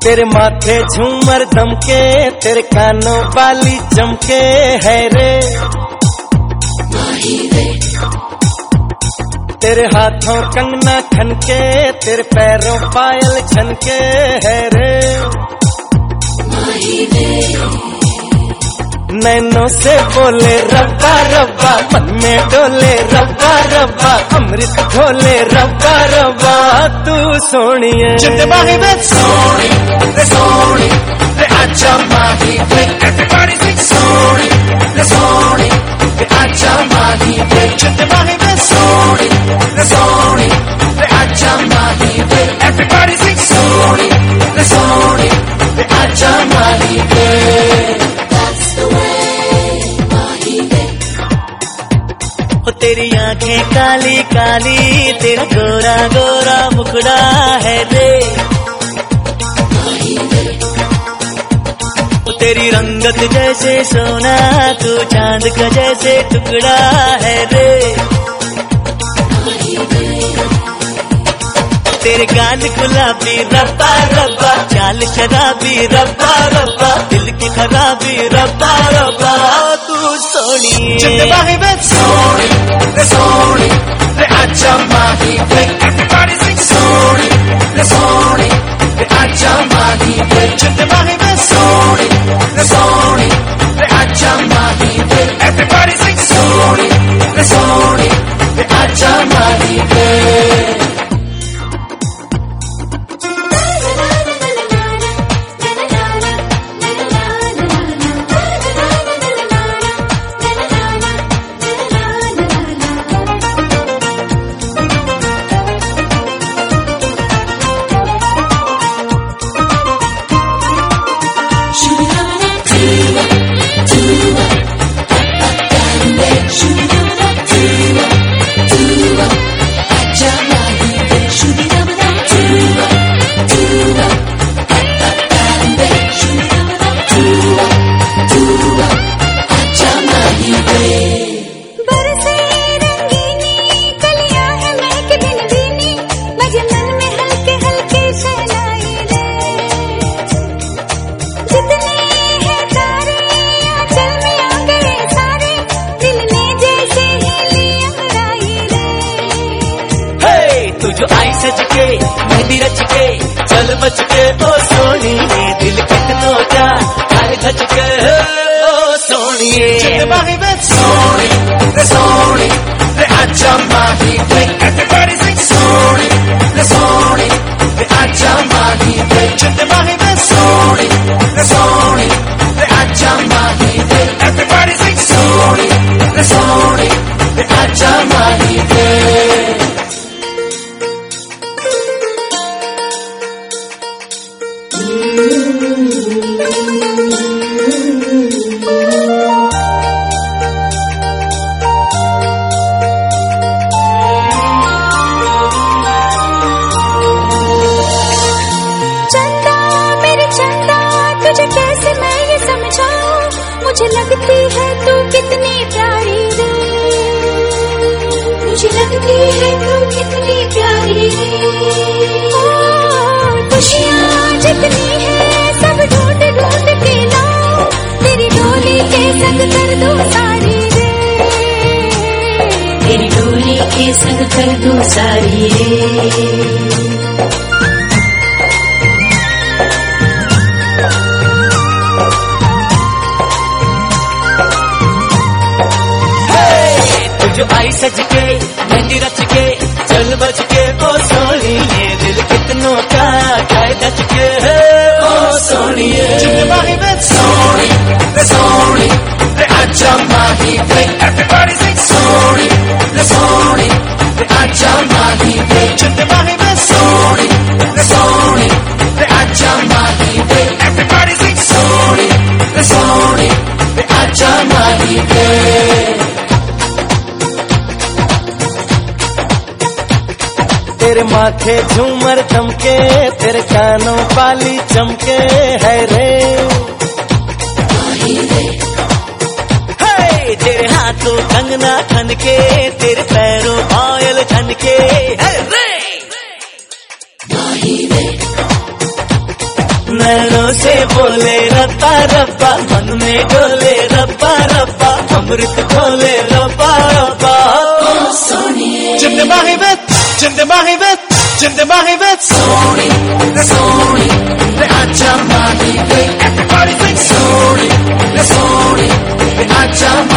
तेरे माथे झूमर दमके, तेरे कानों वाली चमके है रे। तेरे हाथों कंगना खनके, तेरे पैरों पायल छनके है रे। नैनों से बोले रब्बा रब्बा, मन में डोले रब्बा रब्बा, अमृत घोले रब्बा रब्बा, तू सोनिए जिंदे माही वे सोनी रे सोनी रे आजा माही वे। Everybody sing सोनी रे सोनी रे आजा माही वे। जिंदे माही वे सोनी रे सोनी रे आजा माही वे। Everybody sing सोनी रे सोनी रे आजा माही वे। तेरी आंखें काली काली, तेरा गोरा गोरा मुखड़ा है रे। तेरी रंगत जैसे सोना, तू चांद का जैसे टुकड़ा है रे। तेरे गाल गुलाबी रब्बा रब्बा, चाल शराबी रब्बा रब्बा, दिल की खराबी रब्बा रब्बा, तू सोनिए जिंदे माही वे सोनी रे सोनी रे आजा माही वे। Everybody sing सोनी रे सोनी रे आजा माही वे। जिंदे माही वे सोनी रे सोनी रे आजा माही वे। Everybody sing सोनी रे सोनी रे आजा माही वे। जो आई सज के मेहंदी रच के, चल बच के ओ सोनिए, दिल कितनों का हाय धच के ओ सोनिए। जिंदे माही वे सोनी रे सोनी रे आजा माही वे। Everybody sing सोनी रे सोनी रे आजा माही वे। जिंदे माही वे सोनी रे सोनी रे आजा माही वे। Everybody sing सोनी रे सोनी रे आजा माही वे। तुझे कैसे मैं ये समझाऊं, मुझे लगती है तू कितनी प्यारी रे। मुझे लगती है तू कितनी प्यारी रे। खुशियाँ जितनी है सब ढूंढ ढूंढ के लाऊं, तेरी डोली के संग कर दूं सारी रे। तेरी डोली के संग कर दूं सारी रे। जो आई सज के मेहंदी रच के, चल बच के ओ सोनिए, दिल कितनों का गाय धच के ओ सोनिए। जिंदे माही वे सोनी रे सोनी रे आजा माही वे। Everybody sing सोनी रे सोनी रे आजा माही वे। जिंदे माही वे सोनी रे सोनी रे आजा माही वे। Everybody sing सोनी रे सोनी रे आजा माही वे। तेरे माथे झूमर दमके, तेरे कानों वाली चमके है रे। तेरे हाथों कंगना खनके, तेरे पैरों पायल छनके है रे। नैनों से बोले रब्बा रब्बा, मन में डोले रब्बा रब्बा, अमृत खोले रब्बा रब्बा। जिंद माही बित, जिंद माही बित, जिंद माही बित। सोनी रे आजा माही बित। Everybody sing सोनी रे आजा